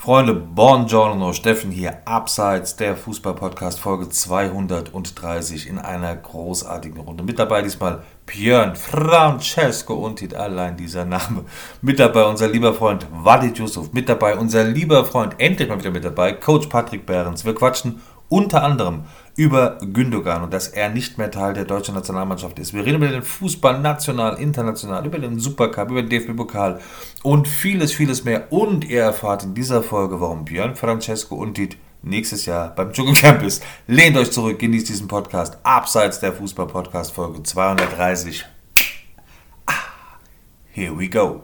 Freunde, buongiorno, Steffen hier, abseits der Fußball-Podcast Folge 230 in einer großartigen Runde. Mit dabei diesmal Björn, Francesco und allein dieser Name. Mit dabei unser lieber Freund Walid Yusuf, mit dabei unser lieber Freund, endlich mal wieder mit dabei, Coach Patrick Behrens. Wir quatschen unter anderem über Gündogan und dass er nicht mehr Teil der deutschen Nationalmannschaft ist. Wir reden über den Fußball national, international, über den Supercup, über den DFB-Pokal und vieles, vieles mehr. Und ihr erfahrt in dieser Folge, warum Björn, Francesco und nächstes Jahr beim Dschungelcamp ist. Lehnt euch zurück, genießt diesen Podcast. Abseits der Fußball-Podcast Folge 230. Here we go.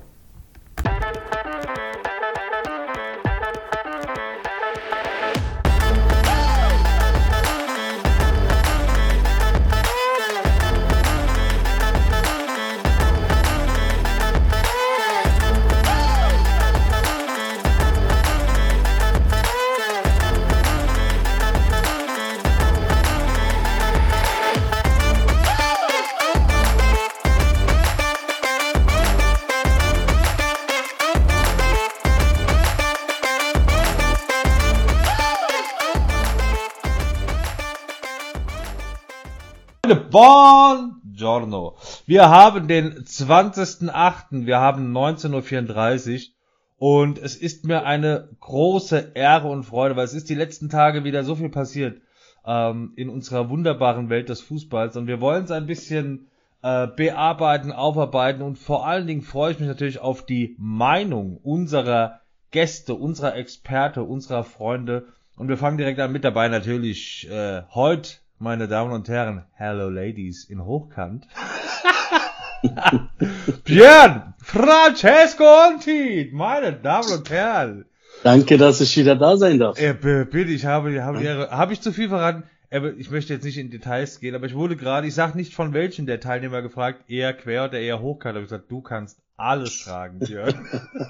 Buongiorno. Wir haben den 20.08. Wir haben 19.34 Uhr und es ist mir eine große Ehre und Freude, weil es ist die letzten Tage wieder so viel passiert in unserer wunderbaren Welt des Fußballs und wir wollen es ein bisschen bearbeiten, aufarbeiten und vor allen Dingen freue ich mich natürlich auf die Meinung unserer Gäste, unserer Experte, unserer Freunde und wir fangen direkt an mit dabei natürlich heute. Meine Damen und Herren, hello ladies in Hochkant. Björn, Francesco und meine Damen und Herren. Danke, dass ich wieder da sein darf. Bitte, ich habe die Ehre. Habe ich zu viel verraten? Ich möchte jetzt nicht in Details gehen, aber ich wurde gerade, ich sag nicht von welchen der Teilnehmer gefragt, eher quer oder eher hochkant. Da habe ich gesagt, du kannst alles fragen, Björn.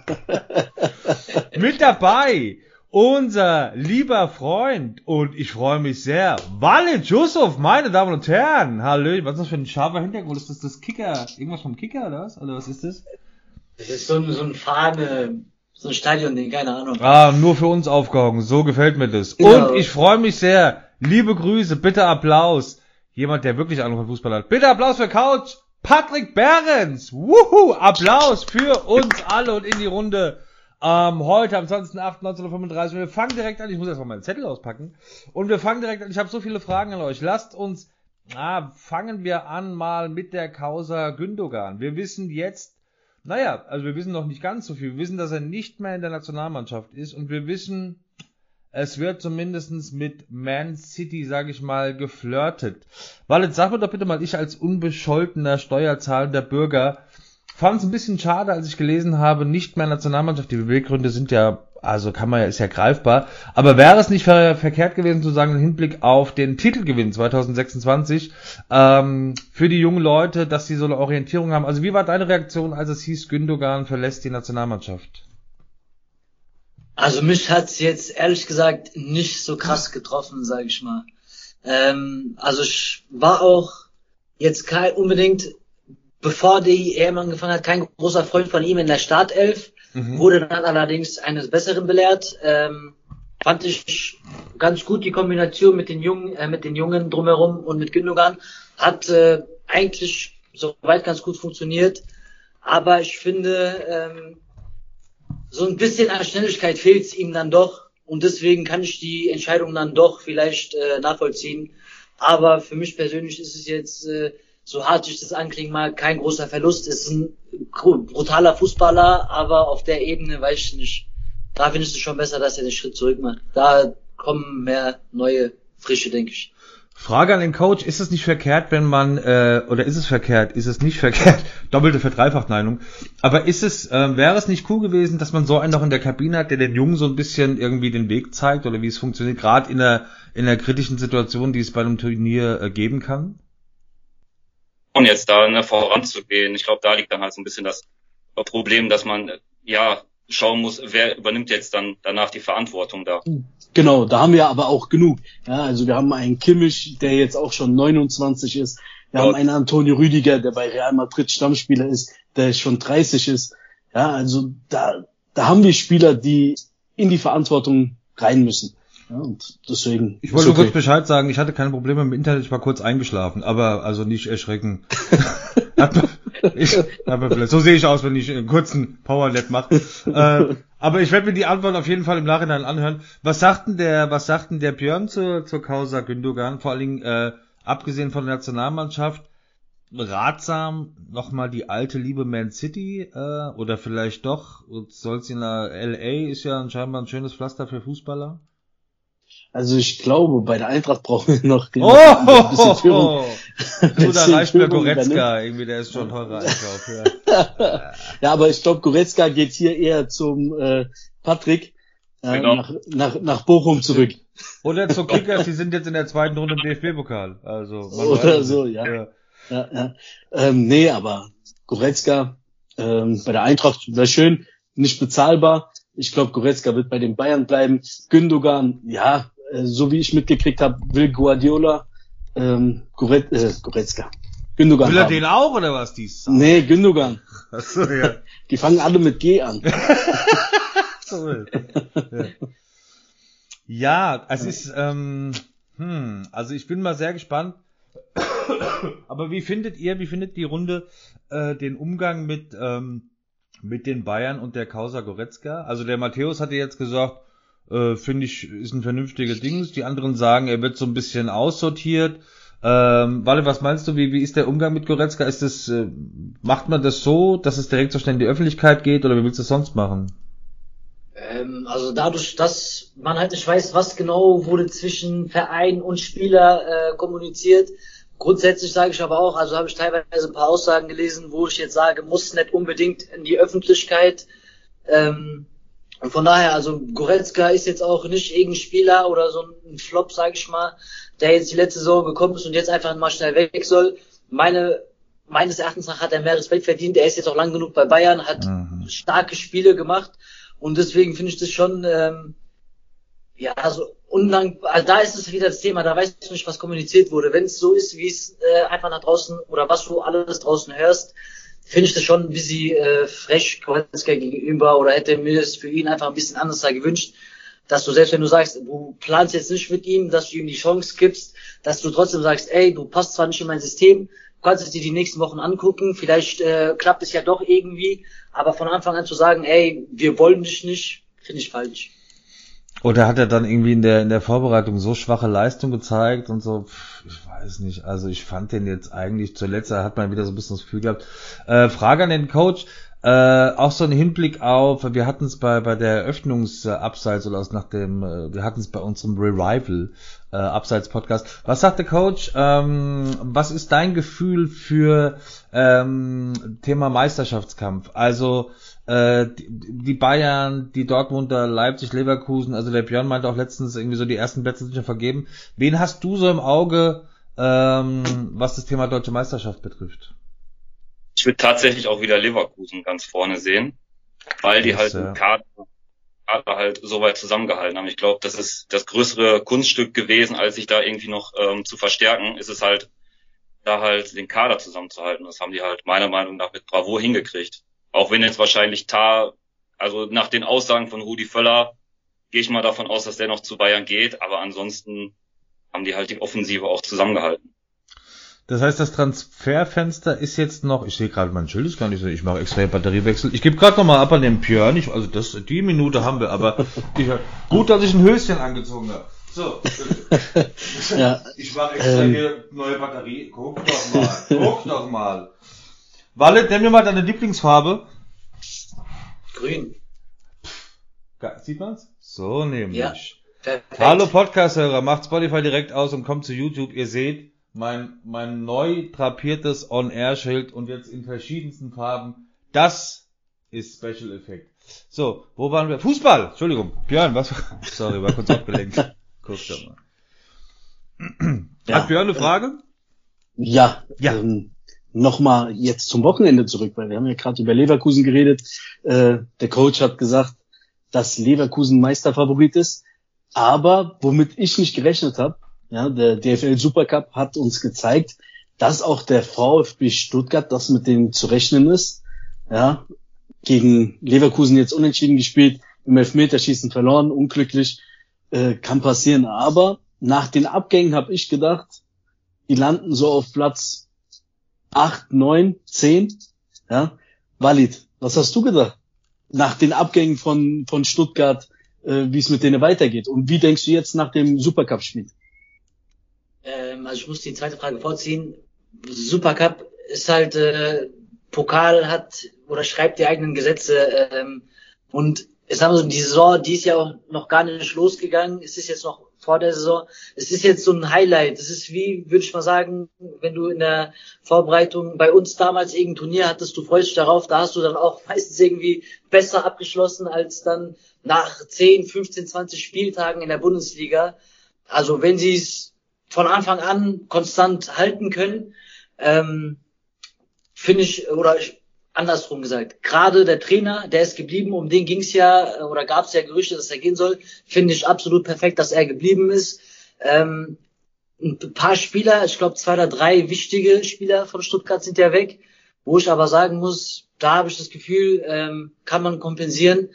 Mit dabei unser lieber Freund, und ich freue mich sehr, Walid Yusuf, meine Damen und Herren. Hallo, was ist das für ein scharfer Hintergrund? Ist das Kicker? Irgendwas vom Kicker oder was? Oder was ist das? Das ist so ein Fahne, so ein Stadion-Ding, keine Ahnung. Nur für uns aufgehangen, so gefällt mir das. Genau. Und ich freue mich sehr, liebe Grüße, bitte Applaus. Jemand, der wirklich Ahnung von Fußball hat. Bitte Applaus für Couch Patrick Behrens. Wuhu, Applaus für uns alle und in die Runde. Heute am 20.08.1935. Wir fangen direkt an. Ich muss erstmal meinen Zettel auspacken. Und wir fangen direkt an. Ich habe so viele Fragen an euch. Lasst uns, fangen wir an mal mit der Causa Gündogan. Wir wissen jetzt, wir wissen noch nicht ganz so viel. Wir wissen, dass er nicht mehr in der Nationalmannschaft ist. Und wir wissen, es wird zumindestens mit Man City, sage ich mal, geflirtet. Walid, sag mir doch bitte mal, ich als unbescholtener, steuerzahlender Bürger, fand es ein bisschen schade, als ich gelesen habe, nicht mehr Nationalmannschaft. Die Beweggründe sind ja, ist ja greifbar. Aber wäre es nicht verkehrt gewesen zu sagen, im Hinblick auf den Titelgewinn 2026, für die jungen Leute, dass sie so eine Orientierung haben. Also wie war deine Reaktion, als es hieß, Gündogan verlässt die Nationalmannschaft? Also mich hat's jetzt ehrlich gesagt nicht so krass getroffen, sage ich mal. Also ich war auch jetzt kein unbedingt, bevor die EM angefangen hat, kein großer Freund von ihm in der Startelf, wurde dann allerdings eines Besseren belehrt. Fand ich ganz gut die Kombination mit den Jungen drumherum und mit Gündogan. Hat eigentlich soweit ganz gut funktioniert. Aber ich finde, so ein bisschen an Schnelligkeit fehlt es ihm dann doch. Und deswegen kann ich die Entscheidung dann doch vielleicht nachvollziehen. Aber für mich persönlich ist es jetzt, so hart ich das anklingen mag, kein großer Verlust. Ist ein brutaler Fußballer, aber auf der Ebene weiß ich nicht. Da finde ich es schon besser, dass er den Schritt zurück macht. Da kommen mehr neue Frische, denke ich. Frage an den Coach, ist es nicht verkehrt, wenn man, oder ist es verkehrt, ist es nicht verkehrt, doppelte Verdreifachmeinung, aber wäre es nicht cool gewesen, dass man so einen noch in der Kabine hat, der den Jungen so ein bisschen irgendwie den Weg zeigt, oder wie es funktioniert, gerade in einer kritischen Situation, die es bei einem Turnier geben kann? Und jetzt da voranzugehen, ich glaube, da liegt dann halt so ein bisschen das Problem, dass man schauen muss, wer übernimmt jetzt dann danach die Verantwortung da. Genau, da haben wir aber auch genug. Ja, also wir haben einen Kimmich, der jetzt auch schon 29 ist. Wir haben einen Antonio Rüdiger, der bei Real Madrid Stammspieler ist, der schon 30 ist. Ja, also da haben wir Spieler, die in die Verantwortung rein müssen. Ja, und deswegen. Ich wollte nur kurz Bescheid sagen, ich hatte keine Probleme mit dem Internet, ich war kurz eingeschlafen, aber also nicht erschrecken. So sehe ich aus, wenn ich einen kurzen Powernap mache. Aber ich werde mir die Antwort auf jeden Fall im Nachhinein anhören. Was sagt denn der Björn zur Causa Gündogan? Vor allen Dingen, abgesehen von der Nationalmannschaft, ratsam nochmal die alte liebe Man City, oder vielleicht doch, soll's in der LA, ist ja scheinbar ein schönes Pflaster für Fußballer. Also ich glaube, bei der Eintracht brauchen wir noch ein bisschen Führung. So, da reicht mir Goretzka, irgendwie, der ist schon teurer Einkauf. Ja. Ja, aber ich glaube, Goretzka geht hier eher zum Patrick Genau. nach Bochum zurück. Oder zu Kickers, die sind jetzt in der zweiten Runde im DFB-Pokal. Also man Oder weiß so, nicht. ja. Nee, aber Goretzka bei der Eintracht wäre schön, nicht bezahlbar. Ich glaube, Goretzka wird bei den Bayern bleiben. Gündogan, ja, so wie ich mitgekriegt habe, will Guardiola Goretzka. Gündogan Will er haben. den auch, oder was, dies? Nee, Gündogan. Achso, ja. Die fangen alle mit G an. Ja, es ist, also ich bin mal sehr gespannt. Aber wie findet die Runde den Umgang mit den Bayern und der Causa Goretzka? Also der Matthäus hatte jetzt gesagt, finde ich, ist ein vernünftiger Ding. Die anderen sagen, er wird so ein bisschen aussortiert. Walle, was meinst du, wie ist der Umgang mit Goretzka? Ist das, macht man das so, dass es direkt so schnell in die Öffentlichkeit geht, oder wie willst du es sonst machen? Also dadurch, dass man halt nicht weiß, was genau wurde zwischen Verein und Spieler kommuniziert. Grundsätzlich sage ich aber auch, also habe ich teilweise ein paar Aussagen gelesen, wo ich jetzt sage, muss nicht unbedingt in die Öffentlichkeit. Und von daher, also Goretzka ist jetzt auch nicht irgendein Spieler oder so ein Flop, sage ich mal, der jetzt die letzte Saison gekommen ist und jetzt einfach mal schnell weg soll. Meines Erachtens nach hat er mehr Respekt verdient. Er ist jetzt auch lang genug bei Bayern, hat starke Spiele gemacht und deswegen finde ich das schon also undankbar. Also da ist es wieder das Thema, da weißt du nicht, was kommuniziert wurde. Wenn es so ist, wie es einfach nach draußen oder was du alles draußen hörst, finde ich das schon ein bisschen frech Goretzka gegenüber, oder hätte mir das für ihn einfach ein bisschen anders gewünscht, dass du selbst wenn du sagst, du planst jetzt nicht mit ihm, dass du ihm die Chance gibst, dass du trotzdem sagst, ey, du passt zwar nicht in mein System, du kannst es dir die nächsten Wochen angucken, vielleicht klappt es ja doch irgendwie, aber von Anfang an zu sagen, ey, wir wollen dich nicht, finde ich falsch. Oder hat er dann irgendwie in der Vorbereitung so schwache Leistung gezeigt und so, ich weiß nicht, also ich fand den jetzt eigentlich zuletzt, da hat man wieder so ein bisschen das Gefühl gehabt. Frage an den Coach, auch so ein Hinblick auf, wir hatten es bei der Eröffnungsabseits oder wir hatten es bei unserem Revival Abseits-Podcast. Was sagt der Coach? Was ist dein Gefühl für Thema Meisterschaftskampf? Also die Bayern, die Dortmunder, Leipzig, Leverkusen, also der Björn meinte auch letztens irgendwie so, die ersten Plätze sind schon vergeben. Wen hast du so im Auge, was das Thema Deutsche Meisterschaft betrifft? Ich würde tatsächlich auch wieder Leverkusen ganz vorne sehen, weil die halt im Kader halt so weit zusammengehalten haben. Ich glaube, das ist das größere Kunststück gewesen, als sich da irgendwie noch zu verstärken, ist es halt, da halt den Kader zusammenzuhalten. Das haben die halt meiner Meinung nach mit Bravour hingekriegt. Auch wenn jetzt wahrscheinlich also nach den Aussagen von Rudi Völler, gehe ich mal davon aus, dass der noch zu Bayern geht, aber ansonsten haben die halt die Offensive auch zusammengehalten. Das heißt, das Transferfenster ist jetzt noch, ich sehe gerade, mein Schild ist gar nicht so, ich mache extra Batteriewechsel. Ich gebe gerade nochmal ab an den Björn, die Minute haben wir, aber gut, dass ich ein Höschen angezogen habe. So, ja. Ich mache extra hier neue Batterie, guck doch mal. Walle, nenn mir mal deine Lieblingsfarbe. Grün. Sieht man's? So nämlich. Ja, perfekt. Hallo Podcast-Hörer, macht Spotify direkt aus und kommt zu YouTube. Ihr seht mein neu drapiertes On-Air-Schild und jetzt in verschiedensten Farben. Das ist Special Effekt. So, wo waren wir? Fußball! Entschuldigung. Björn, was? Sorry, war kurz abgelenkt. Guck doch mal. Hat Björn eine Frage? Ja. Nochmal jetzt zum Wochenende zurück, weil wir haben ja gerade über Leverkusen geredet. Der Coach hat gesagt, dass Leverkusen Meisterfavorit ist. Aber womit ich nicht gerechnet habe, ja, der DFL Supercup hat uns gezeigt, dass auch der VfB Stuttgart, das mit denen zu rechnen ist, ja, gegen Leverkusen jetzt unentschieden gespielt, im Elfmeterschießen verloren, unglücklich, kann passieren. Aber nach den Abgängen habe ich gedacht, die landen so auf Platz 8, 9, 10. Ja, Walid, was hast du gedacht? Nach den Abgängen von Stuttgart, wie es mit denen weitergeht. Und wie denkst du jetzt nach dem Supercup-Spiel? Also ich muss die zweite Frage vorziehen. Supercup ist halt, Pokal hat oder schreibt die eigenen Gesetze. Und ich sag mal so, die Saison, die ist ja auch noch gar nicht losgegangen. Es ist jetzt noch vor der Saison. Es ist jetzt so ein Highlight. Es ist wie, würde ich mal sagen, wenn du in der Vorbereitung bei uns damals irgendein Turnier hattest, du freust dich darauf, da hast du dann auch meistens irgendwie besser abgeschlossen als dann nach 10, 15, 20 Spieltagen in der Bundesliga. Also wenn sie es von Anfang an konstant halten können, finde ich, andersrum gesagt, gerade der Trainer, der ist geblieben, um den ging's ja, oder gab's ja Gerüchte, dass er gehen soll, finde ich absolut perfekt, dass er geblieben ist. Ein paar Spieler, ich glaube 2 oder 3 wichtige Spieler von Stuttgart sind ja weg, wo ich aber sagen muss, da habe ich das Gefühl, kann man kompensieren.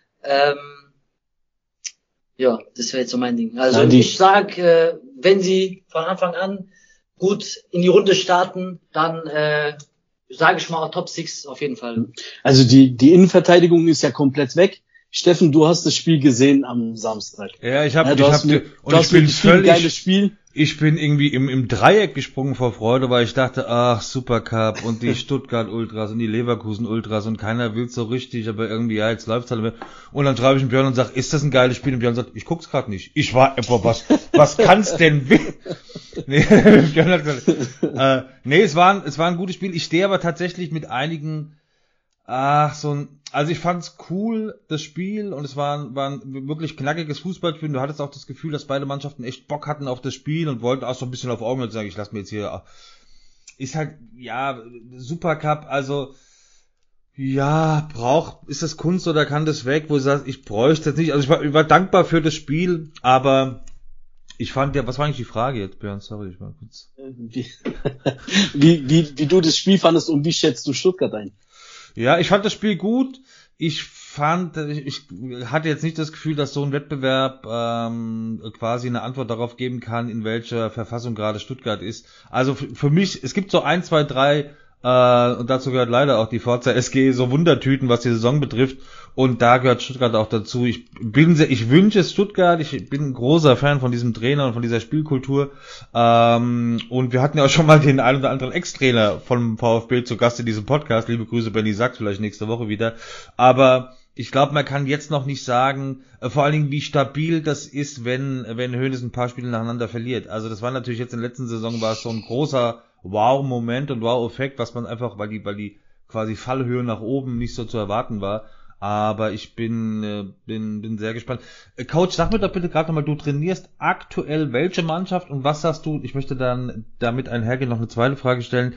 Ja, das wäre jetzt so mein Ding. Also ich sag, wenn sie von Anfang an gut in die Runde starten, dann sage ich mal Top 6 auf jeden Fall. Also die Innenverteidigung ist ja komplett weg. Steffen, du hast das Spiel gesehen am Samstag. Ja, ich bin völlig geiles Spiel. Ich bin irgendwie im Dreieck gesprungen vor Freude, weil ich dachte, ach, Supercup und die Stuttgart Ultras und die Leverkusen Ultras und keiner will so richtig, aber irgendwie, ja, jetzt läuft's halt. Und dann schreibe ich mit Björn und sag, ist das ein geiles Spiel? Und Björn sagt, ich guck's gerade nicht. Ich war, was kann's denn nee, Björn hat gesagt, nee, es war ein gutes Spiel. Ich stehe aber tatsächlich mit einigen, also ich fand's cool, das Spiel, und es war ein wirklich knackiges Fußballspiel. Du hattest auch das Gefühl, dass beide Mannschaften echt Bock hatten auf das Spiel und wollten auch so ein bisschen auf Augenhöhe sagen, ich lass mir jetzt hier, ist halt, ja, Supercup, also, ja, ist das Kunst oder kann das weg, wo du sagst, ich bräuchte das nicht, also ich war dankbar für das Spiel, aber ich fand ja, was war eigentlich die Frage jetzt, Björn, sorry, ich war kurz. Wie du das Spiel fandest und wie schätzt du Stuttgart ein? Ja, ich fand das Spiel gut. Ich hatte jetzt nicht das Gefühl, dass so ein Wettbewerb quasi eine Antwort darauf geben kann, in welcher Verfassung gerade Stuttgart ist. Also für mich, es gibt so 1, 2, 3 und dazu gehört leider auch die Forza SG, so Wundertüten, was die Saison betrifft. Und da gehört Stuttgart auch dazu. Ich wünsche es Stuttgart. Ich bin ein großer Fan von diesem Trainer und von dieser Spielkultur. Und wir hatten ja auch schon mal den einen oder anderen Ex-Trainer vom VfB zu Gast in diesem Podcast. Liebe Grüße, Benny Sachs, vielleicht nächste Woche wieder. Aber ich glaube, man kann jetzt noch nicht sagen, vor allen Dingen, wie stabil das ist, wenn Hoeneß ein paar Spiele nacheinander verliert. Also das war natürlich jetzt in der letzten Saison war es so ein großer Wow-Moment und Wow-Effekt, was man einfach, weil die quasi Fallhöhe nach oben nicht so zu erwarten war. Aber ich bin sehr gespannt. Coach, sag mir doch bitte gerade nochmal, du trainierst aktuell welche Mannschaft und was sagst du, ich möchte dann damit einhergehen noch eine zweite Frage stellen,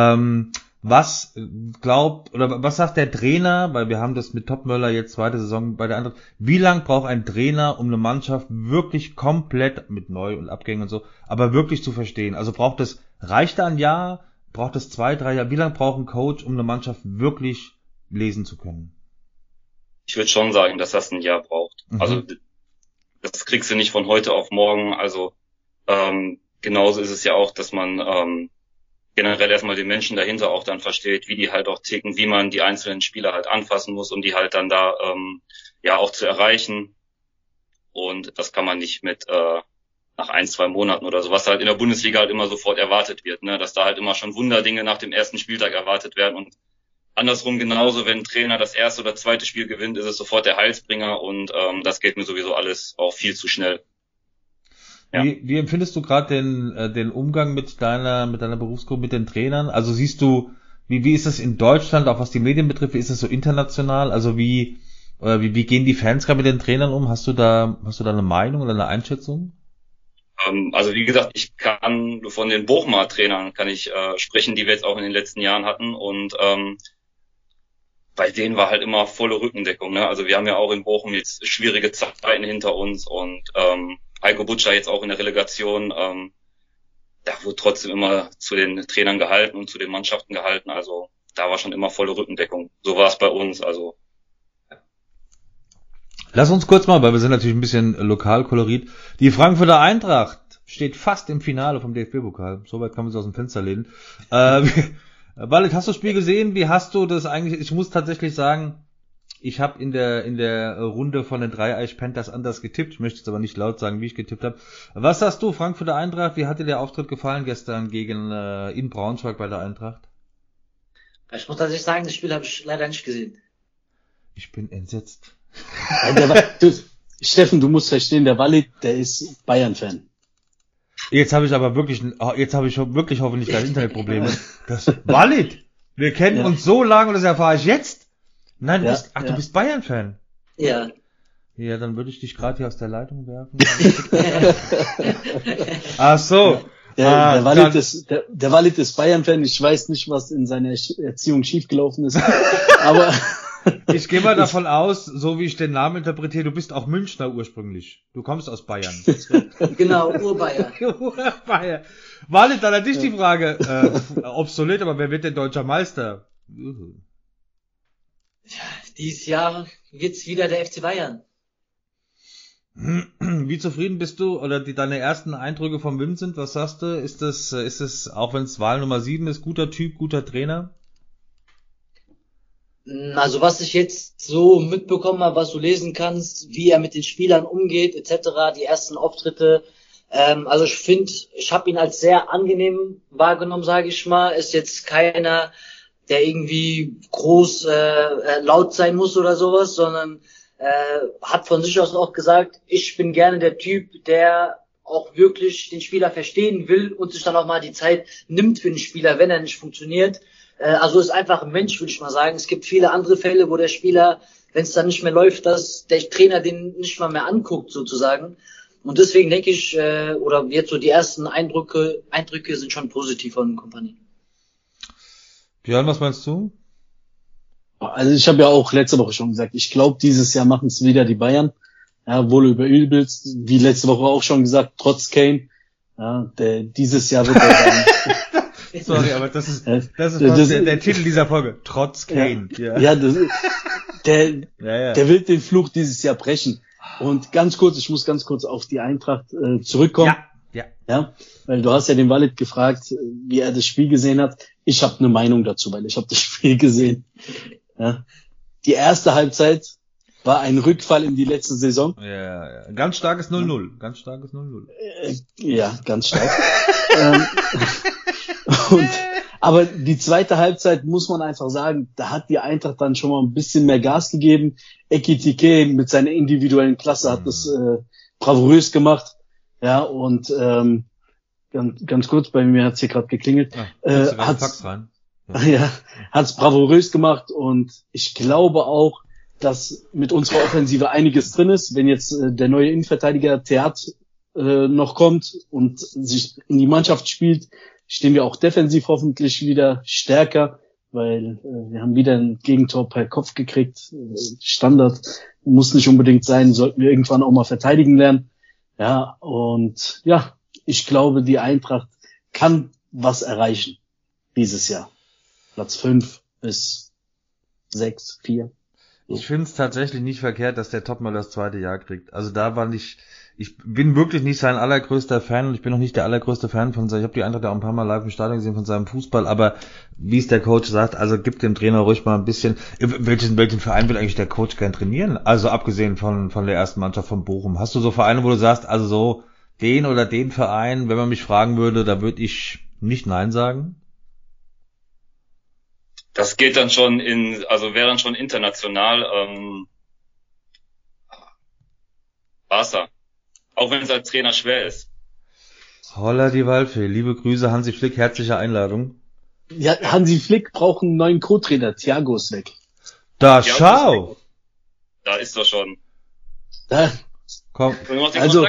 was sagt der Trainer, weil wir haben das mit Topmöller jetzt zweite Saison bei der anderen, wie lang braucht ein Trainer, um eine Mannschaft wirklich komplett mit Neu- und Abgängen und so, aber wirklich zu verstehen? Also reicht da ein Jahr, braucht es 2, 3 Jahre, wie lang braucht ein Coach, um eine Mannschaft wirklich lesen zu können? Ich würde schon sagen, dass das ein Jahr braucht. Mhm. Also das kriegst du nicht von heute auf morgen. Also genauso ist es ja auch, dass man generell erstmal den Menschen dahinter auch dann versteht, wie die halt auch ticken, wie man die einzelnen Spieler halt anfassen muss, um die halt dann da auch zu erreichen. Und das kann man nicht mit nach 1, 2 Monaten oder so, was halt in der Bundesliga halt immer sofort erwartet wird, ne, dass da halt immer schon Wunderdinge nach dem ersten Spieltag erwartet werden. Und andersrum genauso, wenn ein Trainer das erste oder zweite Spiel gewinnt, ist es sofort der Heilsbringer, und das geht mir sowieso alles auch viel zu schnell. Ja. Wie empfindest du gerade den Umgang mit deiner Berufsgruppe, mit den Trainern? Also siehst du, wie ist das in Deutschland, auch was die Medien betrifft, wie ist das so international? Also wie gehen die Fans gerade mit den Trainern um? Hast du da eine Meinung oder eine Einschätzung? Also wie gesagt, ich kann von den Bochumer Trainern sprechen, die wir jetzt auch in den letzten Jahren hatten, und bei denen war halt immer volle Rückendeckung, ne? Also wir haben ja auch in Bochum jetzt schwierige Zeiten hinter uns, und Heiko Butscher jetzt auch in der Relegation, da wurde trotzdem immer zu den Trainern gehalten und zu den Mannschaften gehalten, also da war schon immer volle Rückendeckung. So war es bei uns, also. Lass uns kurz mal, weil wir sind natürlich ein bisschen Lokalkolorit. Die Frankfurter Eintracht steht fast im Finale vom DFB-Pokal. Soweit kann man sich aus dem Fenster lehnen. Walid, hast du das Spiel gesehen? Wie hast du das eigentlich? Ich muss tatsächlich sagen, ich habe in der Runde von den Dreieich Panthers anders getippt. Ich möchte jetzt aber nicht laut sagen, wie ich getippt habe. Was sagst du, Frankfurter Eintracht? Wie hat dir der Auftritt gefallen gestern gegen in Braunschweig bei der Eintracht? Ich muss tatsächlich sagen, das Spiel habe ich leider nicht gesehen. Ich bin entsetzt. Steffen, du musst verstehen, der Walid, der ist Bayern-Fan. Jetzt habe ich wirklich hoffentlich keine Internetprobleme. Walid, wir kennen uns so lange und das erfahre ich jetzt. Nein, du bist Bayern-Fan. Ja. Ja, dann würde ich dich gerade hier aus der Leitung werfen. Ach so. Der Walid ist Bayern-Fan. Ich weiß nicht, was in seiner Erziehung schiefgelaufen ist. Aber ich gehe mal davon aus, so wie ich den Namen interpretiere, du bist auch Münchner ursprünglich. Du kommst aus Bayern. Genau, Urbayer. Urbayer. Walid, dann an dich die Frage, obsolet, aber wer wird denn deutscher Meister? Ja, dieses Jahr wird's wieder der FC Bayern. Wie zufrieden bist du oder deine ersten Eindrücke vom Vincent? Was sagst du? Ist es, auch wenn es Wahl Nummer 7 ist, guter Typ, guter Trainer? Also was ich jetzt so mitbekommen habe, was du lesen kannst, wie er mit den Spielern umgeht, etc., die ersten Auftritte. Also ich finde, ich habe ihn als sehr angenehm wahrgenommen, sage ich mal. Ist jetzt keiner, der irgendwie groß laut sein muss oder sowas, sondern hat von sich aus auch gesagt, ich bin gerne der Typ, der auch wirklich den Spieler verstehen will und sich dann auch mal die Zeit nimmt für den Spieler, wenn er nicht funktioniert. Also ist einfach ein Mensch, würde ich mal sagen. Es gibt viele andere Fälle, wo der Spieler, wenn es dann nicht mehr läuft, dass der Trainer den nicht mal mehr anguckt, sozusagen. Und deswegen denke ich, oder jetzt so die ersten Eindrücke sind schon positiv von der Kompanie. Björn, was meinst du? Also ich habe ja auch letzte Woche schon gesagt, ich glaube, dieses Jahr machen es wieder die Bayern. Ja, wohl über übelst, wie letzte Woche auch schon gesagt, trotz Kane. Ja, dieses Jahr wird er Sorry, aber das ist der Titel dieser Folge. Trotz Kane. Ja, der will den Fluch dieses Jahr brechen. Und ich muss ganz kurz auf die Eintracht zurückkommen. Ja, weil du hast ja den Walid gefragt, wie er das Spiel gesehen hat. Ich habe eine Meinung dazu, weil ich habe das Spiel gesehen. Ja. Die erste Halbzeit war ein Rückfall in die letzte Saison. Ja. Ganz starkes 0-0. Ganz starkes 0-0. Ja, ganz stark. Aber die zweite Halbzeit muss man einfach sagen, da hat die Eintracht dann schon mal ein bisschen mehr Gas gegeben. Ekitike mit seiner individuellen Klasse hat das bravourös gemacht. Ja, und ganz kurz, bei mir hat's hier gerade geklingelt. Hat's bravourös gemacht und ich glaube auch, dass mit unserer Offensive einiges drin ist. Wenn jetzt der neue Innenverteidiger Theat noch kommt und sich in die Mannschaft spielt, stehen wir auch defensiv hoffentlich wieder stärker, weil wir haben wieder ein Gegentor per Kopf gekriegt. Standard muss nicht unbedingt sein, sollten wir irgendwann auch mal verteidigen lernen. Ja, und ja, ich glaube, die Eintracht kann was erreichen dieses Jahr. Platz 5 bis 6, 4. Ich finde es tatsächlich nicht verkehrt, dass der Topmöller das zweite Jahr kriegt. Also da war ich bin wirklich nicht sein allergrößter Fan und ich bin auch nicht der allergrößte Fan ich habe die Eintracht ja auch ein paar Mal live im Stadion gesehen von seinem Fußball, aber wie es der Coach sagt, also gibt dem Trainer ruhig mal ein bisschen, welchen Verein will eigentlich der Coach gern trainieren? Also abgesehen von der ersten Mannschaft von Bochum. Hast du so Vereine, wo du sagst, also so den oder den Verein, wenn man mich fragen würde, da würde ich nicht Nein sagen? Das geht dann schon wäre dann schon international, Barca. Auch wenn es als Trainer schwer ist. Holla die Waldfee. Liebe Grüße, Hansi Flick, herzliche Einladung. Ja, Hansi Flick braucht einen neuen Co-Trainer. Thiago ist weg. Da, schau! Da ist er schon. Da. Komm. Also,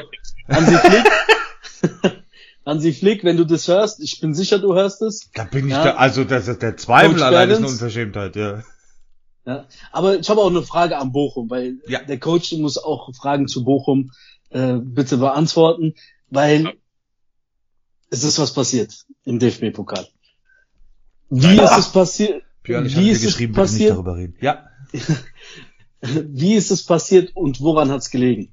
Hansi Flick, wenn du das hörst, ich bin sicher, du hörst es. Da bin ich der Zweifel allein ist eine Unverschämtheit, ja. Ja, aber ich habe auch eine Frage an Bochum, weil der Coach muss auch Fragen zu Bochum bitte beantworten, weil es ist was passiert im DFB-Pokal. Wie ist es passiert? Björn, ich habe dir geschrieben, bitte nicht darüber reden. Ja. Wie ist es passiert und woran hat es gelegen?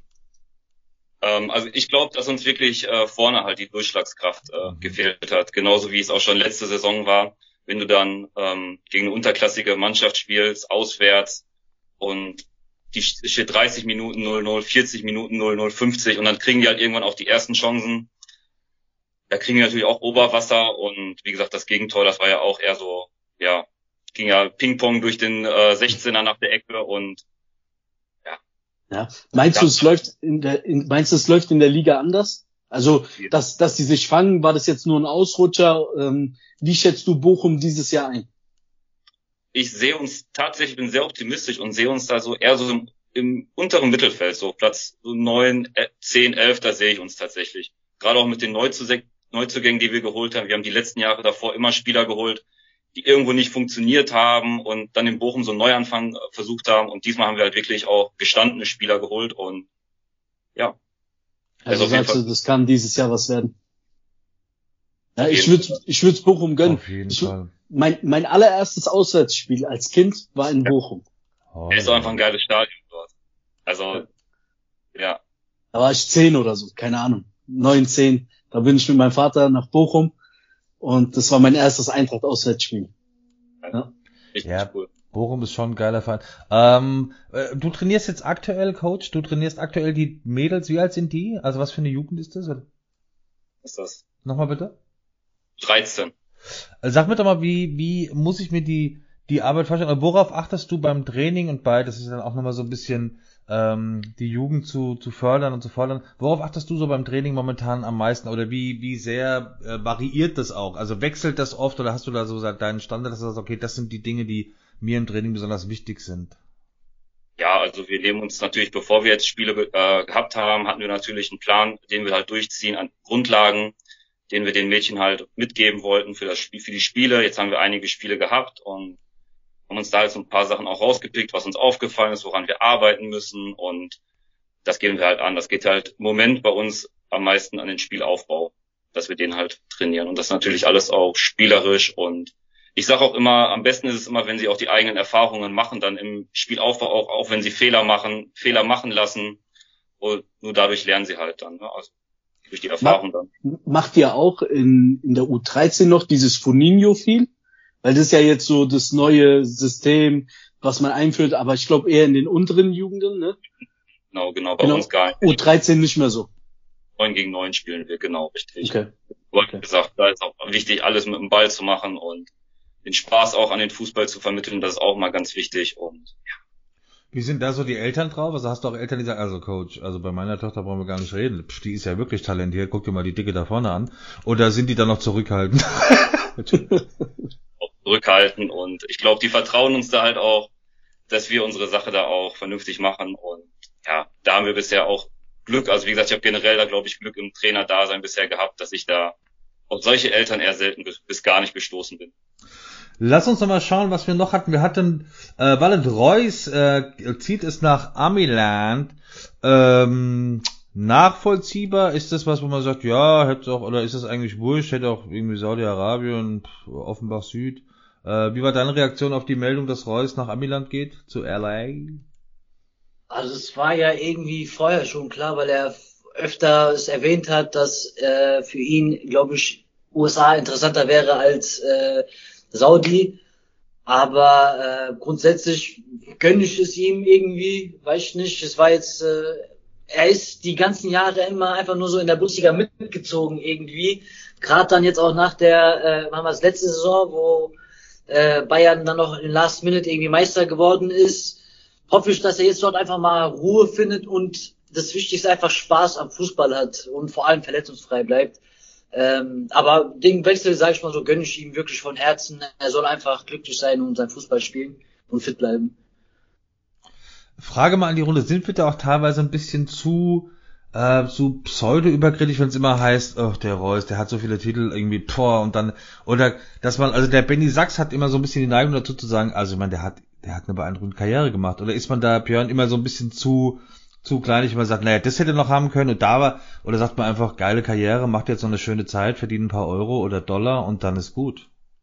Also ich glaube, dass uns wirklich vorne halt die Durchschlagskraft gefehlt hat. Genauso wie es auch schon letzte Saison war, wenn du dann gegen eine unterklassige Mannschaft spielst, auswärts und die steht 30 Minuten 0-0, 40 Minuten 0-0, 50 und dann kriegen die halt irgendwann auch die ersten Chancen. Da kriegen die natürlich auch Oberwasser und wie gesagt, das Gegentor, das war ja auch eher so, ja, ging ja Ping-Pong durch den 16er nach der Ecke und ja. Meinst du, es läuft in der Liga anders? Also, dass die sich fangen, war das jetzt nur ein Ausrutscher? Wie schätzt du Bochum dieses Jahr ein? Ich sehe uns tatsächlich, bin sehr optimistisch und sehe uns da so eher so im unteren Mittelfeld, so Platz 9, 10, 11, da sehe ich uns tatsächlich. Gerade auch mit den Neuzugängen, die wir geholt haben. Wir haben die letzten Jahre davor immer Spieler geholt, die irgendwo nicht funktioniert haben und dann in Bochum so einen Neuanfang versucht haben. Und diesmal haben wir halt wirklich auch gestandene Spieler geholt und ja. Also sagst du, das kann dieses Jahr was werden? Ja, ich würde Bochum gönnen. Auf jeden Fall. Mein allererstes Auswärtsspiel als Kind war in Bochum. Oh, ist auch einfach ein geiles Stadion dort. Also, ja. Da war ich 10 oder so, keine Ahnung. 9, 10. Da bin ich mit meinem Vater nach Bochum. Und das war mein erstes Eintracht-Auswärtsspiel. Ja. Richtig cool. Bochum ist schon ein geiler Verein. Du trainierst jetzt aktuell, Coach, du trainierst aktuell die Mädels. Wie alt sind die? Also was für eine Jugend ist das? Was ist das? Nochmal bitte? 13. Sag mir doch mal, wie muss ich mir die Arbeit vorstellen? Worauf achtest du beim Training und das ist dann auch nochmal so ein bisschen die Jugend zu fördern und zu fordern. Worauf achtest du so beim Training momentan am meisten oder wie sehr variiert das auch? Also wechselt das oft oder hast du da so deinen Standard, dass du sagst, okay, das sind die Dinge, die mir im Training besonders wichtig sind? Ja, also wir nehmen uns natürlich, bevor wir jetzt Spiele gehabt haben, hatten wir natürlich einen Plan, den wir halt durchziehen an Grundlagen, den wir den Mädchen halt mitgeben wollten für die Spiele. Jetzt haben wir einige Spiele gehabt und haben uns da jetzt ein paar Sachen auch rausgepickt, was uns aufgefallen ist, woran wir arbeiten müssen und das gehen wir halt an. Das geht halt im Moment bei uns am meisten an den Spielaufbau, dass wir den halt trainieren und das natürlich alles auch spielerisch und ich sage auch immer, am besten ist es immer, wenn sie auch die eigenen Erfahrungen machen, dann im Spielaufbau auch wenn sie Fehler machen lassen und nur dadurch lernen sie halt dann, ne? Also durch die Erfahrung dann. Macht ihr auch in der U13 noch dieses Foninho viel? Weil das ist ja jetzt so das neue System, was man einführt, aber ich glaube eher in den unteren Jugenden, ne? Genau, bei uns gar nicht. U13 nicht mehr so. 9 gegen 9 spielen wir, genau, richtig. Okay. Wie gesagt, da ist auch wichtig, alles mit dem Ball zu machen und den Spaß auch an den Fußball zu vermitteln, das ist auch mal ganz wichtig und ja. Wie sind da so die Eltern drauf? Also hast du auch Eltern, die sagen, also Coach, also bei meiner Tochter brauchen wir gar nicht reden. Pff, die ist ja wirklich talentiert, guck dir mal die Dicke da vorne an. Oder sind die da noch zurückhaltend? Zurückhalten und ich glaube, die vertrauen uns da halt auch, dass wir unsere Sache da auch vernünftig machen und ja, da haben wir bisher auch Glück, also wie gesagt, ich habe generell da glaube ich Glück im Trainerdasein bisher gehabt, dass ich da auf solche Eltern eher selten bis gar nicht gestoßen bin. Lass uns noch mal schauen, was wir noch hatten. Wir hatten Valet Reus zieht es nach Amiland. Nachvollziehbar ist das was, wo man sagt, ja, hätte auch, oder ist das eigentlich wurscht, hätte auch irgendwie Saudi-Arabien, Offenbach Süd. Wie war deine Reaktion auf die Meldung, dass Reus nach Amiland geht, zu LA? Also es war ja irgendwie vorher schon klar, weil er öfter es erwähnt hat, dass für ihn, glaube ich, USA interessanter wäre als Saudi. Aber grundsätzlich gönne ich es ihm irgendwie, weiß ich nicht. Es war jetzt, er ist die ganzen Jahre immer einfach nur so in der Bundesliga mitgezogen irgendwie. Gerade dann jetzt auch nach der, wann war es, letzte Saison, wo Bayern dann noch in Last Minute irgendwie Meister geworden ist. Hoffe ich, dass er jetzt dort einfach mal Ruhe findet und das Wichtigste einfach Spaß am Fußball hat und vor allem verletzungsfrei bleibt. Aber den Wechsel, sage ich mal so, gönne ich ihm wirklich von Herzen. Er soll einfach glücklich sein und sein Fußball spielen und fit bleiben. Frage mal an die Runde, sind wir da auch teilweise ein bisschen zu pseudo-überkritisch, wenn es immer heißt, oh, der Reus, der hat so viele Titel, irgendwie, und dann, oder, dass man, also der Benny Sachs hat immer so ein bisschen die Neigung dazu zu sagen, also ich meine, der hat eine beeindruckende Karriere gemacht, oder ist man da, Björn, immer so ein bisschen zu kleinlich, wenn man sagt, naja, das hätte noch haben können und da war, oder sagt man einfach, geile Karriere, macht jetzt noch eine schöne Zeit, verdient ein paar Euro oder Dollar und dann ist gut.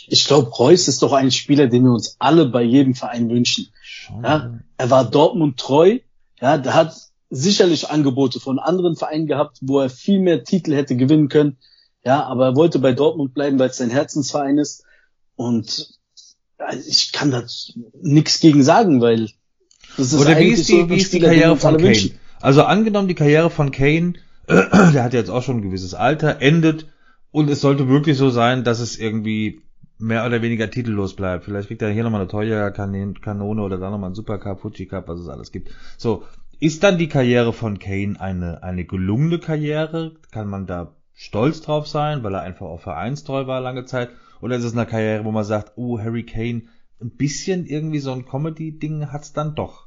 ich glaube, Reus ist doch ein Spieler, den wir uns alle bei jedem Verein wünschen. Ja, er war Dortmund treu, ja, der hat sicherlich Angebote von anderen Vereinen gehabt, wo er viel mehr Titel hätte gewinnen können. Ja, aber er wollte bei Dortmund bleiben, weil es sein Herzensverein ist. Und ich kann da nichts gegen sagen, weil das ist oder wie eigentlich ist die Karriere von Kane? Wünschen. Also angenommen, die Karriere von Kane, der hat jetzt auch schon ein gewisses Alter, endet und es sollte wirklich so sein, dass es irgendwie mehr oder weniger titellos bleibt. Vielleicht kriegt er hier nochmal eine Torjäger-Kanone oder da nochmal einen Supercup, Fuji Cup, was es alles gibt. So, ist dann die Karriere von Kane eine gelungene Karriere? Kann man da stolz drauf sein, weil er einfach auch vereinstreu war lange Zeit? Oder ist es eine Karriere, wo man sagt, oh, Harry Kane, ein bisschen irgendwie so ein Comedy-Ding hat's dann doch?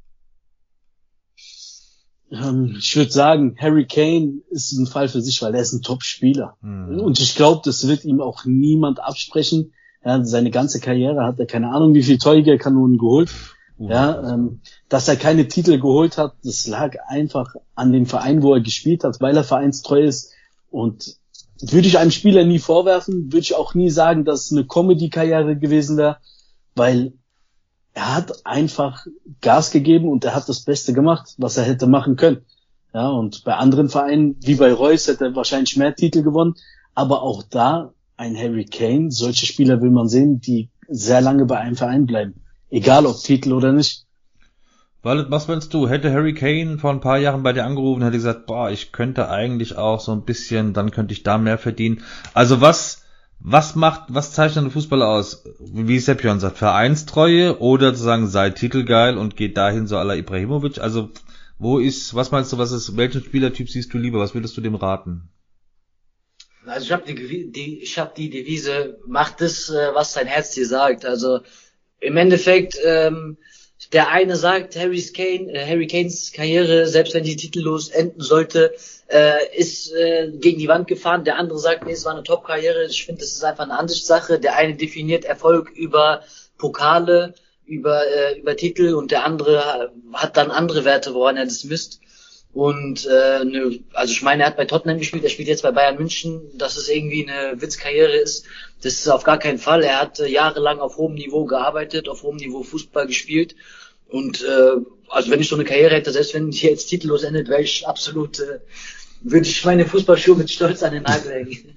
Ich würde sagen, Harry Kane ist ein Fall für sich, weil er ist ein Top-Spieler. Und ich glaube, das wird ihm auch niemand absprechen. Ja, seine ganze Karriere hat er keine Ahnung, wie viel Torjägerkanonen geholt. Dass er keine Titel geholt hat, das lag einfach an dem Verein, wo er gespielt hat, weil er vereinstreu ist. Und würde ich einem Spieler nie vorwerfen, würde ich auch nie sagen, dass es eine Comedy-Karriere gewesen wäre, weil er hat einfach Gas gegeben und er hat das Beste gemacht, was er hätte machen können. Ja, und bei anderen Vereinen, wie bei Reus, hätte er wahrscheinlich mehr Titel gewonnen. Aber auch da, ein Harry Kane, solche Spieler will man sehen, die sehr lange bei einem Verein bleiben. Egal ob Titel oder nicht. Wallet, was meinst du? Hätte Harry Kane vor ein paar Jahren bei dir angerufen, hätte gesagt, boah, ich könnte eigentlich auch so ein bisschen, dann könnte ich da mehr verdienen. Also was zeichnet einen Fußballer aus? Wie Sepp Jon sagt, Vereinstreue oder zu sagen, sei titelgeil und geht dahin so à la Ibrahimovic? Also, was meinst du, welchen Spielertyp siehst du lieber? Was würdest du dem raten? Also ich habe die Devise, macht das, was dein Herz dir sagt. Also, im Endeffekt, der eine sagt, Harry Kanes Karriere, selbst wenn die titellos enden sollte, ist gegen die Wand gefahren. Der andere sagt, nee, es war eine Top-Karriere. Ich finde, das ist einfach eine Ansichtssache. Der eine definiert Erfolg über Pokale, über Titel und der andere hat dann andere Werte, woran er das misst. Und also ich meine, er hat bei Tottenham gespielt, er spielt jetzt bei Bayern München, dass es irgendwie eine Witzkarriere ist, das ist auf gar keinen Fall. Er hat jahrelang auf hohem Niveau gearbeitet, auf hohem Niveau Fußball gespielt und also wenn ich so eine Karriere hätte, selbst wenn ich jetzt titellos endet, wäre ich absolut, würde ich meine Fußballschuhe mit Stolz an den Nagel hängen.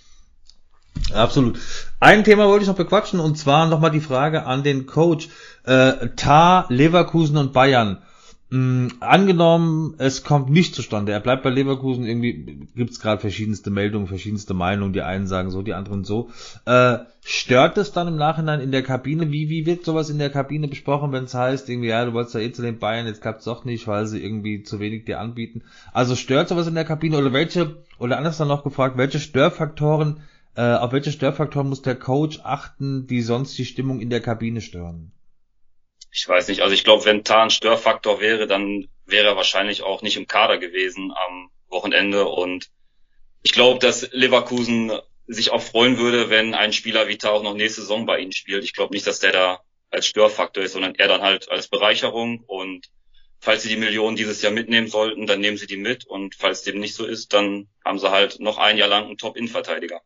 Absolut. Ein Thema wollte ich noch bequatschen und zwar nochmal die Frage an den Coach. Tah, Leverkusen und Bayern. Angenommen, es kommt nicht zustande, er bleibt bei Leverkusen, irgendwie gibt's gerade verschiedenste Meldungen, verschiedenste Meinungen, die einen sagen so, die anderen so. Stört es dann im Nachhinein in der Kabine? Wie wird sowas in der Kabine besprochen, wenn es heißt, irgendwie, ja, du wolltest ja zu den Bayern, jetzt klappt's doch nicht, weil sie irgendwie zu wenig dir anbieten. Also stört sowas in der Kabine oder anders dann noch gefragt, auf welche Störfaktoren muss der Coach achten, die sonst die Stimmung in der Kabine stören? Ich weiß nicht, also ich glaube, wenn Tah ein Störfaktor wäre, dann wäre er wahrscheinlich auch nicht im Kader gewesen am Wochenende und ich glaube, dass Leverkusen sich auch freuen würde, wenn ein Spieler wie Tah auch noch nächste Saison bei ihnen spielt. Ich glaube nicht, dass der da als Störfaktor ist, sondern er dann halt als Bereicherung und falls sie die Millionen dieses Jahr mitnehmen sollten, dann nehmen sie die mit und falls dem nicht so ist, dann haben sie halt noch ein Jahr lang einen Top-In-Verteidiger.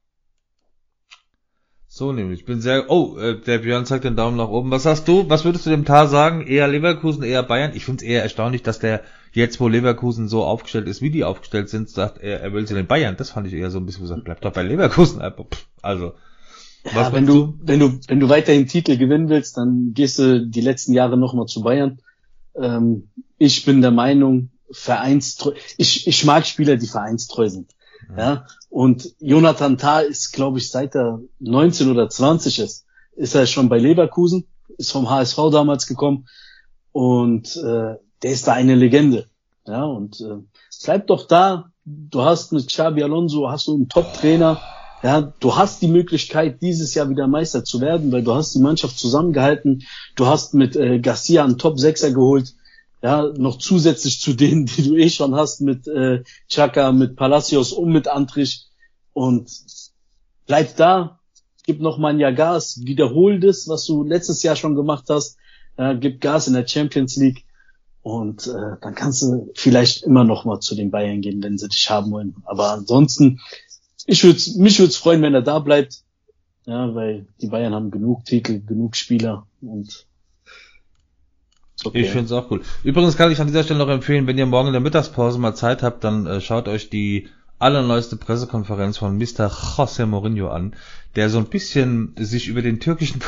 So nämlich, der Björn zeigt den Daumen nach oben. Was sagst du? Was würdest du dem Tah sagen? Eher Leverkusen, eher Bayern? Ich finde es eher erstaunlich, dass der jetzt, wo Leverkusen so aufgestellt ist, wie die aufgestellt sind, sagt er will zu den Bayern. Das fand ich eher so ein bisschen gesagt, bleib doch bei Leverkusen. Also, ja, wenn du weiterhin Titel gewinnen willst, dann gehst du die letzten Jahre nochmal zu Bayern. Ich bin der Meinung, vereinstreu. Ich mag Spieler, die vereinstreu sind. Ja, und Jonathan Tah ist, glaube ich, seit er 19 oder 20 ist er schon bei Leverkusen, ist vom HSV damals gekommen und der ist da eine Legende. Ja, und bleib doch da. Du hast mit Xabi Alonso hast du einen Top-Trainer. Ja, du hast die Möglichkeit, dieses Jahr wieder Meister zu werden, weil du hast die Mannschaft zusammengehalten. Du hast mit Garcia einen Top-Sechser geholt. Ja, noch zusätzlich zu denen, die du schon hast mit Xhaka, mit Palacios und mit Antrich. Und bleib da, gib noch mal ein Jahr Gas, wiederhol das, was du letztes Jahr schon gemacht hast. Gib Gas in der Champions League und dann kannst du vielleicht immer noch mal zu den Bayern gehen, wenn sie dich haben wollen. Aber ansonsten, mich würde es freuen, wenn er da bleibt. Ja, weil die Bayern haben genug Titel, genug Spieler und okay. Ich finde es auch cool. Übrigens kann ich an dieser Stelle noch empfehlen, wenn ihr morgen in der Mittagspause mal Zeit habt, dann schaut euch die allerneueste Pressekonferenz von Mr. José Mourinho an, der so ein bisschen sich über den türkischen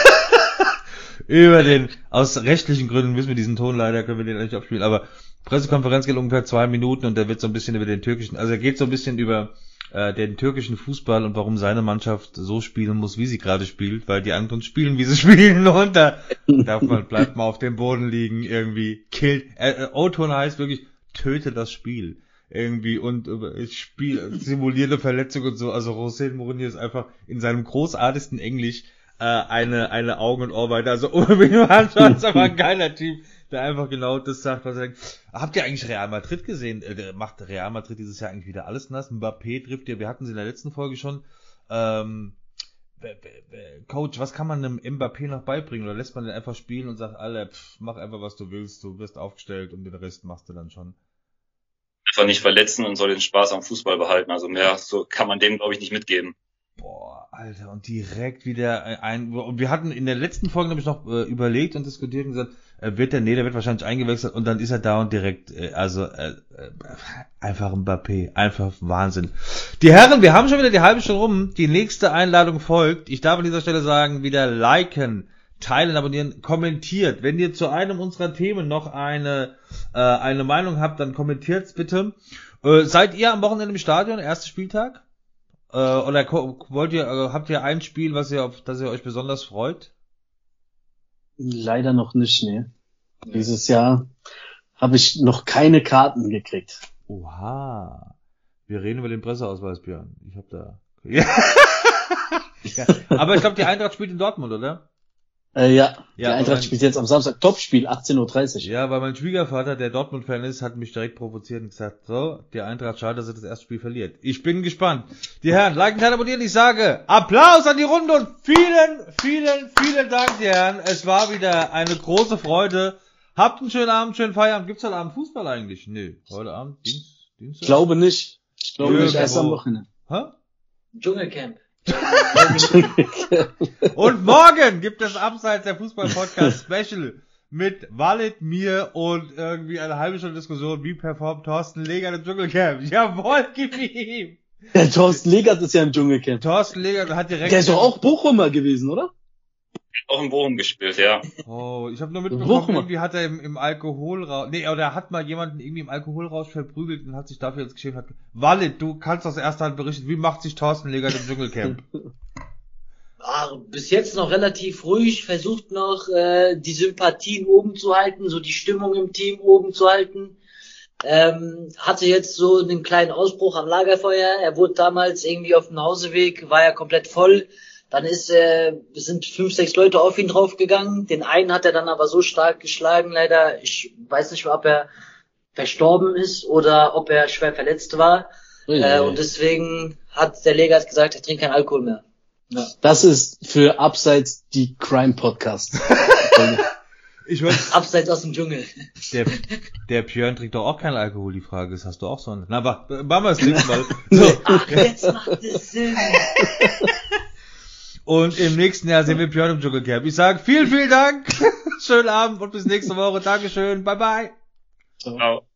aus rechtlichen Gründen müssen wir diesen Ton leider, können wir den nicht abspielen, aber Pressekonferenz geht ungefähr 2 Minuten und der wird so ein bisschen über den türkischen, also er geht so ein bisschen über den türkischen Fußball und warum seine Mannschaft so spielen muss, wie sie gerade spielt, weil die anderen spielen, wie sie spielen und da bleibt man auf dem Boden liegen, irgendwie O-Ton heißt wirklich, töte das Spiel. Irgendwie und simulierte Verletzung und so. Also José Mourinho ist einfach in seinem großartigsten Englisch eine Augen- und Ohrweite. Also Mannschaft ist aber ein geiler Typ, der einfach genau das sagt, was er denkt. Habt ihr eigentlich Real Madrid gesehen? Macht Real Madrid dieses Jahr eigentlich wieder alles nass? Mbappé trifft ihr, wir hatten sie in der letzten Folge schon. Coach, was kann man einem Mbappé noch beibringen? Oder lässt man den einfach spielen und sagt, Alter, mach einfach was du willst, du wirst aufgestellt und den Rest machst du dann schon. Einfach nicht verletzen und soll den Spaß am Fußball behalten. Also mehr so kann man dem, glaube ich, nicht mitgeben. Boah, Alter, und direkt wieder und wir hatten in der letzten Folge nämlich noch überlegt und diskutiert und gesagt, der wird wahrscheinlich eingewechselt und dann ist er da und direkt, einfach Mbappé, einfach Wahnsinn. Die Herren, wir haben schon wieder die halbe Stunde rum, die nächste Einladung folgt. Ich darf an dieser Stelle sagen, wieder liken, teilen, abonnieren, kommentiert. Wenn ihr zu einem unserer Themen noch eine Meinung habt, dann kommentiert's bitte. Seid ihr am Wochenende im Stadion, erster Spieltag? Oder habt ihr ein Spiel, das ihr euch besonders freut? Leider noch nicht, ne. Dieses Jahr habe ich noch keine Karten gekriegt. Oha. Wir reden über den Presseausweis, Björn. Ich hab da... Ja. Aber ich glaube, die Eintracht spielt in Dortmund, oder? Ja, die Eintracht spielt jetzt am Samstag Topspiel, 18:30 Uhr. Ja, weil mein Schwiegervater, der Dortmund-Fan ist, hat mich direkt provoziert und gesagt, so, die Eintracht schade, dass sie das erste Spiel verliert. Ich bin gespannt. Die Herren, liken, teilen, abonnieren, ich sage Applaus an die Runde und vielen Dank, die Herren. Es war wieder eine große Freude. Habt einen schönen Abend, schönen Feierabend. Gibt's heute Abend Fußball eigentlich? Nö, heute Abend, Dienstag? Ich glaube nicht. Ich glaube nicht, erst am Wochenende. Hä? Dschungelcamp. Und morgen gibt es abseits der Fußball-Podcast Special mit Walid, mir und irgendwie eine halbe Stunde Diskussion, wie performt Thorsten Legert im Dschungelcamp. Jawohl, gib ihm! Der Thorsten Legert ist ja im Dschungelcamp. Thorsten Legert hat direkt... Der ist doch auch Bochumer gewesen, oder? Auch in Bochum gespielt, ja. Oh, ich habe nur mitbekommen, irgendwie hat er im Alkoholrausch... Nee, oder er hat mal jemanden irgendwie im Alkoholrausch verprügelt und hat sich dafür jetzt geschämt. Walid, du kannst aus erster Hand berichten, wie macht sich Thorsten Legert im Dschungelcamp? Bis jetzt noch relativ ruhig, versucht noch die Sympathien oben zu halten, so die Stimmung im Team oben zu halten. Hatte jetzt so einen kleinen Ausbruch am Lagerfeuer. Er wurde damals irgendwie auf dem Nachhauseweg, war ja komplett voll. Dann sind 5, 6 Leute auf ihn draufgegangen. Den einen hat er dann aber so stark geschlagen, leider. Ich weiß nicht mehr, ob er verstorben ist oder ob er schwer verletzt war. Und deswegen hat der Legert gesagt, er trinkt keinen Alkohol mehr. Ja. Das ist für Abseits die Crime Podcast. Abseits aus dem Dschungel. Der Björn trinkt doch auch keinen Alkohol, die Frage ist, hast du auch so einen? Na, machen wir das nächste Mal. So. Ach, jetzt macht es Sinn. Und im nächsten Jahr sehen wir Björn im Dschungelcamp. Ich sage vielen Dank, schönen Abend und bis nächste Woche. Dankeschön, bye bye. Ciao.